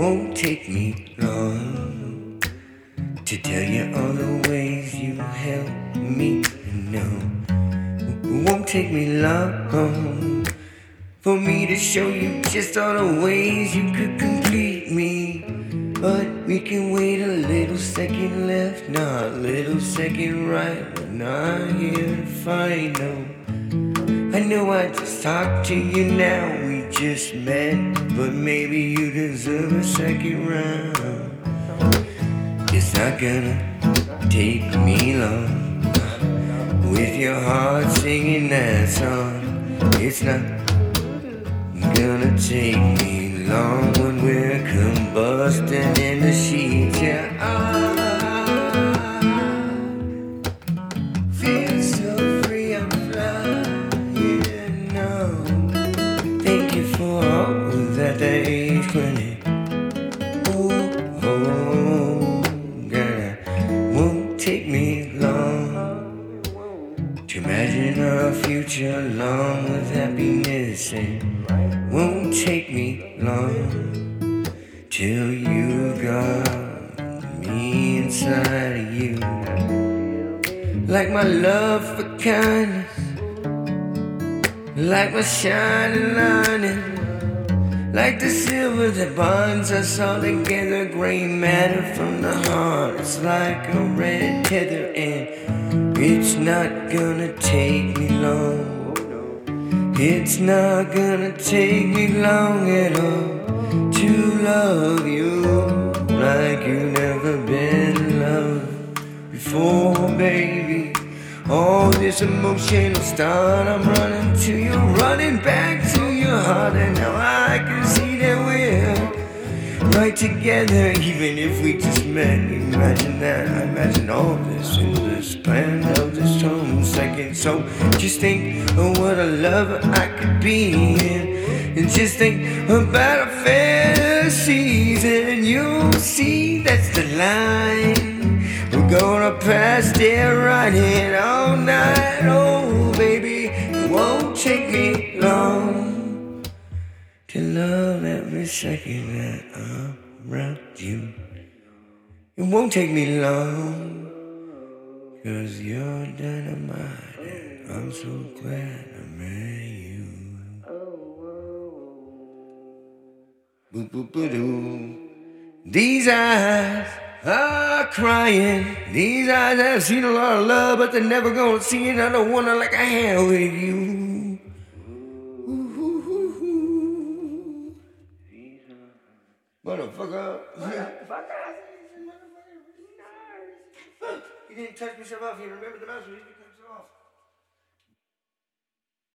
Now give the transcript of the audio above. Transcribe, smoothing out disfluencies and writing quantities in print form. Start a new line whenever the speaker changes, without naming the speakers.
won't take me long to tell you all the ways you help me. No, it won't take me long for me to show you just all the ways you could complete me. But we can wait a little second left, not a little second right. We're not here to fight, no. I know I just talked to you now, we just met, but maybe you deserve a second round. It's not gonna take me long with your heart singing that song. It's not gonna take me long when we're combusting in the sheets. Yeah, I feel so free, I'm flying now. Thank you for all that age clinic. Oh, girl, it won't take me long to imagine our future along with happiness, and won't take me long till you got me inside of you. Like my love for kindness, like my shining lining, like the silver that bonds us all together. Gray matter from the heart, it's like a red tether, and it's not gonna take me long. It's not gonna take me long at all to love you like you've never been loved before, baby. All this emotional start, I'm running to you, running back to your heart, and now I can see that we're right together, even if we just met. Imagine that, I imagine all this in the span of this home second. So just think of what a lover I could be in, and just think about our fantasies, and you'll see that's the line. We're gonna pass there riding all night. Oh baby, it won't take me long to love every second that I'm around you. It won't take me long, 'cause you're dynamite, and I'm so glad I met you. Boo boo boo doo. These eyes are crying. These eyes have seen a lot of love, but they're never gonna see another one like I have with you. Motherfucker. You didn't touch me so off. You remember the mouse when you cut yourself off.